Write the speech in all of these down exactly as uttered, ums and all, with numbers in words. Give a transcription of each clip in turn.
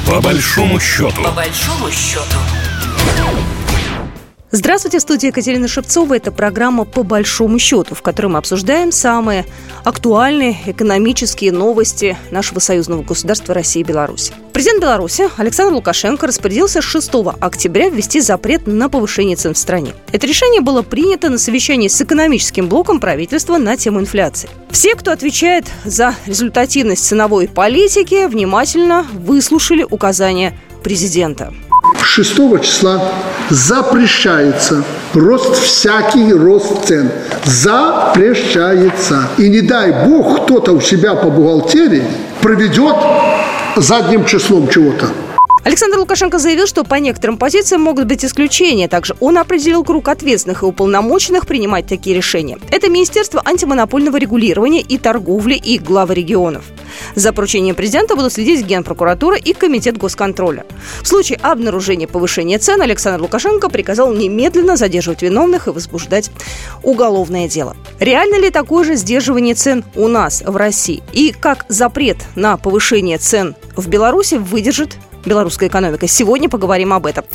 По большому счету. По большому счету. Здравствуйте, в студии Екатерина Шевцова. Это программа «По большому счету», в которой мы обсуждаем самые актуальные экономические новости нашего союзного государства России и Беларуси. Президент Беларуси Александр Лукашенко распорядился с шестого октября ввести запрет на повышение цен в стране. Это решение было принято на совещании с экономическим блоком правительства на тему инфляции. Все, кто отвечает за результативность ценовой политики, внимательно выслушали указания президента. шестого числа запрещается рост, всякий рост цен. Запрещается. И не дай бог кто-то у себя по бухгалтерии проведет задним числом чего-то. Александр Лукашенко заявил, что по некоторым позициям могут быть исключения. Также он определил круг ответственных и уполномоченных принимать такие решения. Это Министерство антимонопольного регулирования и торговли и главы регионов. За поручением президента будут следить Генпрокуратура и Комитет госконтроля. В случае обнаружения повышения цен Александр Лукашенко приказал немедленно задерживать виновных и возбуждать уголовное дело. Реально ли такое же сдерживание цен у нас, в России? И как запрет на повышение цен в Беларуси выдержит белорусская экономика? Сегодня поговорим об этом.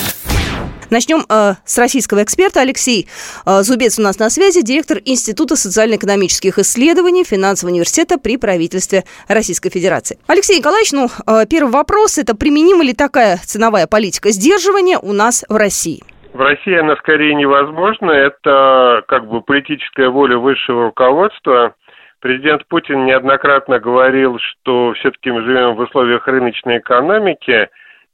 Начнем э, с российского эксперта. Алексей э, Зубец у нас на связи, директор Института социально-экономических исследований Финансового университета при правительстве Российской Федерации. Алексей Николаевич, ну, э, первый вопрос – это применима ли такая ценовая политика сдерживания у нас в России? В России она скорее невозможна. Это как бы политическая воля высшего руководства. Президент Путин неоднократно говорил, что все-таки мы живем в условиях рыночной экономики,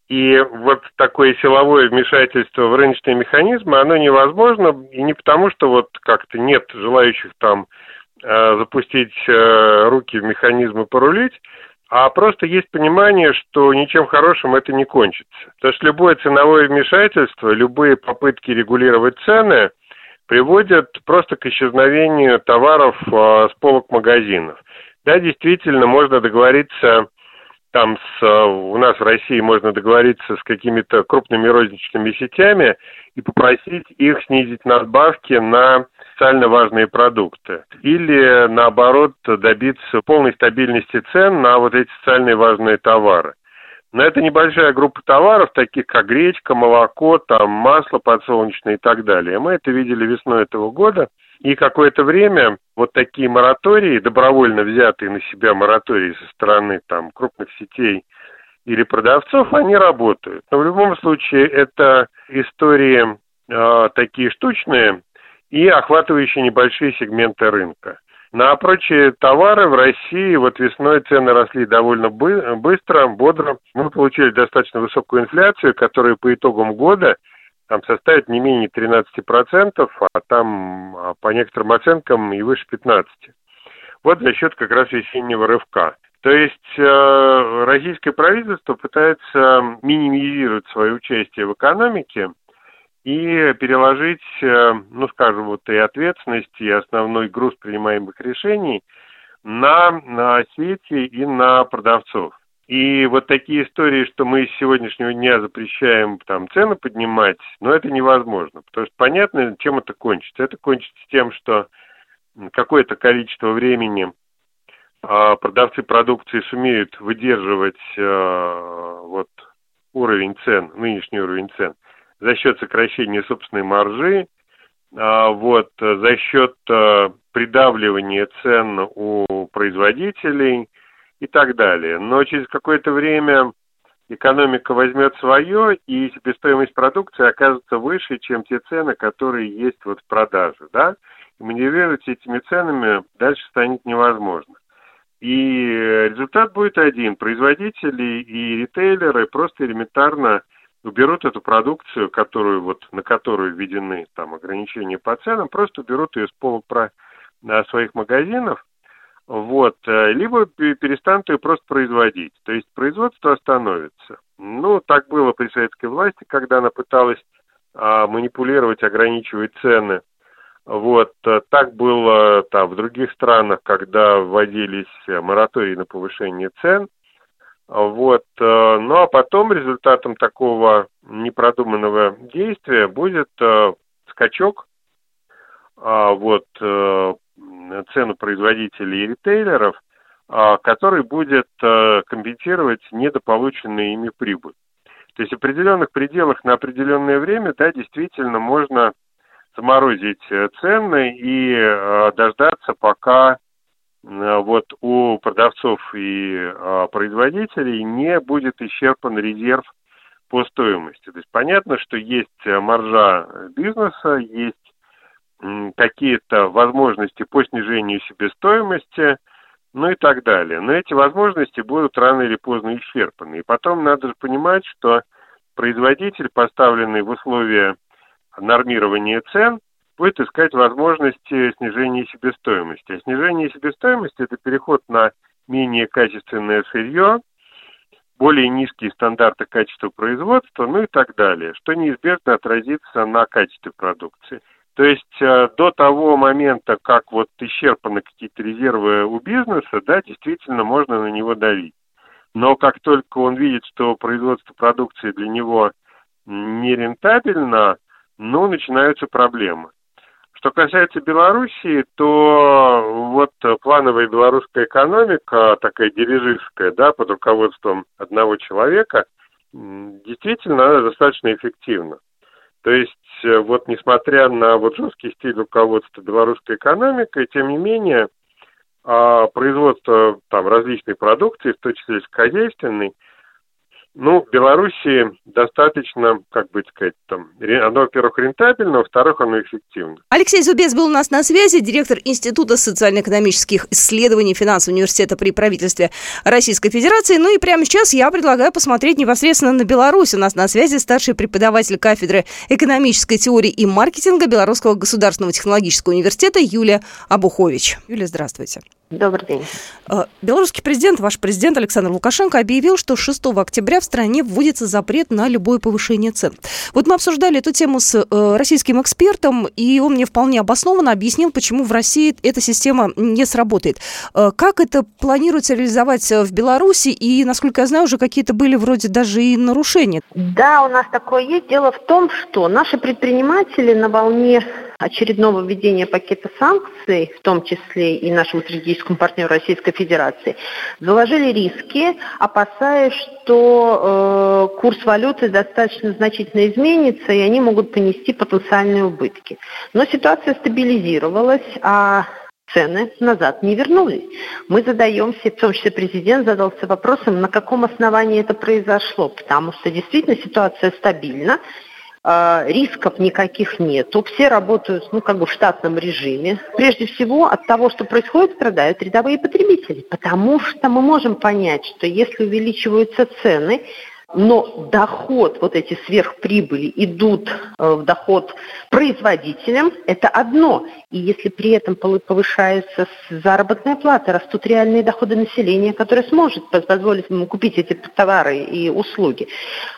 и вот такое силовое вмешательство в рыночные механизмы, оно невозможно, и не потому, что вот как-то нет желающих там э, запустить э, руки в механизмы порулить, а просто есть понимание, что ничем хорошим это не кончится. Потому что любое ценовое вмешательство, любые попытки регулировать цены приводят просто к исчезновению товаров э, с полок магазинов. Да, действительно, можно договориться. Там с, у нас в России можно договориться с какими-то крупными розничными сетями и попросить их снизить надбавки на социально важные продукты. Или, наоборот, добиться полной стабильности цен на вот эти социально важные товары. Но это небольшая группа товаров, таких как гречка, молоко, там, масло подсолнечное и так далее. Мы это видели весной этого года. И какое-то время вот такие моратории, добровольно взятые на себя моратории со стороны там крупных сетей или продавцов, они работают. Но в любом случае это истории э, такие штучные и охватывающие небольшие сегменты рынка. На прочие товары в России вот весной цены росли довольно бы- быстро, бодро. Мы получили достаточно высокую инфляцию, которая по итогам года там составит не менее тринадцать процентов, а там по некоторым оценкам и выше пятнадцать процентов. Вот за счет как раз весеннего рывка. То есть э, российское правительство пытается минимизировать свое участие в экономике и переложить, э, ну скажем, вот и ответственность, и основной груз принимаемых решений на, на сети и на продавцов. И вот такие истории, что мы с сегодняшнего дня запрещаем там цены поднимать, но это невозможно. Потому что понятно, чем это кончится. Это кончится тем, что какое-то количество времени э, продавцы продукции сумеют выдерживать э, вот, уровень цен, нынешний уровень цен, за счет сокращения собственной маржи, э, вот, за счет э, придавливания цен у производителей и так далее. Но через какое-то время экономика возьмет свое, и себестоимость продукции окажется выше, чем те цены, которые есть вот в продаже, да? И маневрировать этими ценами дальше станет невозможно. И результат будет один. Производители и ритейлеры просто элементарно уберут эту продукцию, которую, вот, на которую введены там ограничения по ценам, просто уберут ее с полок своих магазинов, вот, либо перестанут ее просто производить. То есть производство остановится. Ну, так было при советской власти, когда она пыталась а, манипулировать, ограничивать цены. Вот, так было там в других странах, когда вводились моратории на повышение цен. Вот, ну а потом результатом такого непродуманного действия будет скачок вот, цену производителей и ритейлеров который будет компенсировать недополученную ими прибыль. То есть в определенных пределах на определенное время, да, действительно можно заморозить цены и дождаться, пока вот у продавцов и производителей не будет исчерпан резерв по стоимости. То есть понятно, что есть маржа бизнеса, есть какие-то возможности по снижению себестоимости, ну и так далее. Но эти возможности будут рано или поздно исчерпаны. И потом надо же понимать, что производитель, поставленный в условия нормирования цен, будет искать возможности снижения себестоимости. А снижение себестоимости – это переход на менее качественное сырье, более низкие стандарты качества производства, ну и так далее, что неизбежно отразится на качестве продукции. То есть э, до того момента, как вот исчерпаны какие-то резервы у бизнеса, да, действительно можно на него давить. Но как только он видит, что производство продукции для него нерентабельно, ну, начинаются проблемы. Что касается Белоруссии, то вот плановая белорусская экономика, такая дирижистская, да, под руководством одного человека, действительно она достаточно эффективна. То есть вот несмотря на вот жесткий стиль руководства белорусской экономикой, тем не менее производство там различной продукции, в том числе сельскохозяйственной, ну, в Беларуси достаточно, как бы сказать, там, оно, во-первых, рентабельно, во-вторых, оно эффективно. Алексей Зубец был у нас на связи, директор Института социально-экономических исследований финансового университета при правительстве Российской Федерации. Ну и прямо сейчас я предлагаю посмотреть непосредственно на Беларусь. У нас на связи старший преподаватель кафедры экономической теории и маркетинга Белорусского государственного технологического университета Юлия Абухович. Юлия, здравствуйте. Добрый день. Белорусский президент, ваш президент Александр Лукашенко объявил, что шестого октября в стране вводится запрет на любое повышение цен. Вот мы обсуждали эту тему с э, российским экспертом, и он мне вполне обоснованно объяснил, почему в России эта система не сработает. Э, как это планируется реализовать в Беларуси, и, насколько я знаю, уже какие-то были вроде даже и нарушения? Да, у нас такое есть. Дело в том, что наши предприниматели на волне очередного введения пакета санкций, в том числе и нашему стратегическому партнеру Российской Федерации, заложили риски, опасаясь, что э, курс валюты достаточно значительно изменится, и они могут понести потенциальные убытки. Но ситуация стабилизировалась, а цены назад не вернулись. Мы задаемся, в том числе президент задался вопросом, на каком основании это произошло, потому что действительно ситуация стабильна, рисков никаких нету, все работают, ну, как бы в штатном режиме. Прежде всего, от того, что происходит, страдают рядовые потребители, потому что мы можем понять, что если увеличиваются цены, но доход, вот эти сверхприбыли идут в доход производителям, это одно. И если при этом повышается заработная плата, растут реальные доходы населения, которое сможет позволить ему купить эти товары и услуги.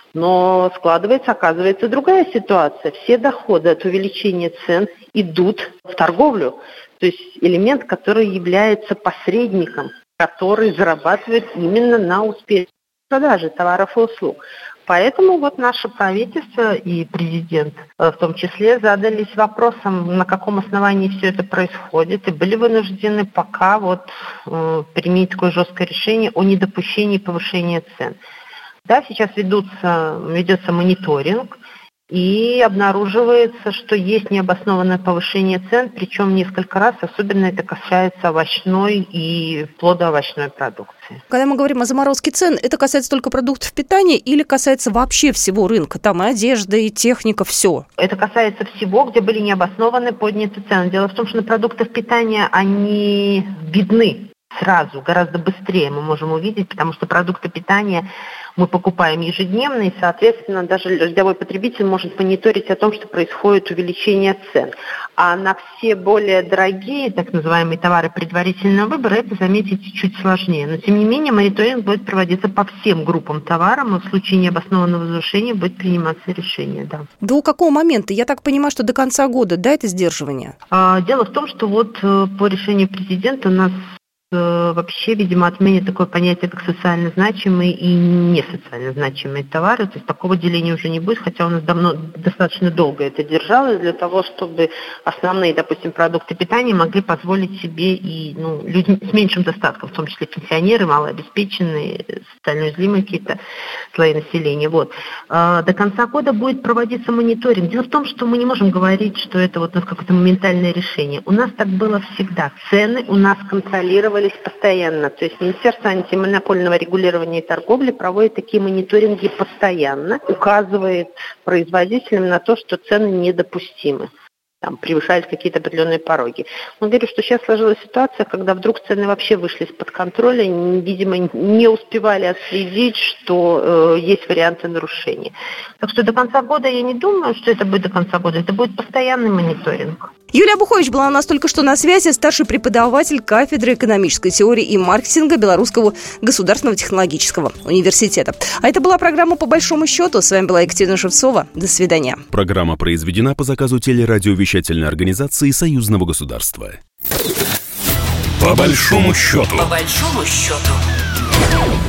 Но складывается, оказывается, другая ситуация. Все доходы от увеличения цен идут в торговлю. То есть элемент, который является посредником, который зарабатывает именно на успехе продажи товаров и услуг. Поэтому вот наше правительство и президент в том числе задались вопросом, на каком основании все это происходит, и были вынуждены пока вот э, применить такое жесткое решение о недопущении повышения цен. Да, сейчас ведутся, ведется мониторинг, и обнаруживается, что есть необоснованное повышение цен, причем несколько раз, особенно это касается овощной и плодоовощной продукции. Когда мы говорим о заморозке цен, это касается только продуктов питания или касается вообще всего рынка? Там и одежда, и техника, все. Это касается всего, где были необоснованные подняты цены. Дело в том, что на продуктах питания они видны сразу, гораздо быстрее мы можем увидеть, потому что продукты питания мы покупаем ежедневно, и, соответственно, даже рядовой потребитель может мониторить о том, что происходит увеличение цен. А на все более дорогие, так называемые товары предварительного выбора, это заметить чуть сложнее. Но, тем не менее, мониторинг будет проводиться по всем группам товаров, и в случае необоснованного завышения будет приниматься решение. Да. До какого момента? Я так понимаю, что до конца года, да, это сдерживание? Дело в том, что вот по решению президента у нас вообще, видимо, отменят такое понятие, как социально значимые и не социально значимые товары. То есть такого деления уже не будет, хотя у нас давно, достаточно долго это держалось для того, чтобы основные, допустим, продукты питания могли позволить себе и ну, люди с меньшим достатком, в том числе пенсионеры, малообеспеченные, социально уязвимые какие-то слои населения. Вот. До конца года будет проводиться мониторинг. Дело в том, что мы не можем говорить, что это вот у нас какое-то моментальное решение. У нас так было всегда. Цены у нас контролировались постоянно. То есть Министерство антимонопольного регулирования и торговли проводит такие мониторинги постоянно, указывает производителям на то, что цены недопустимы. Там превышают какие-то определенные пороги. Но говорю, что сейчас сложилась ситуация, когда вдруг цены вообще вышли из-под контроля, видимо, не успевали отследить, что э, есть варианты нарушения. Так что до конца года я не думаю, что это будет до конца года. Это будет постоянный мониторинг. Юлия Абухович была у нас только что на связи, старший преподаватель кафедры экономической теории и маркетинга Белорусского государственного технологического университета. А это была программа «По большому счету». С вами была Екатерина Шевцова. До свидания. Программа произведена по заказу телерадиовещательной организации Союзного государства. По большому счету. По большому счету.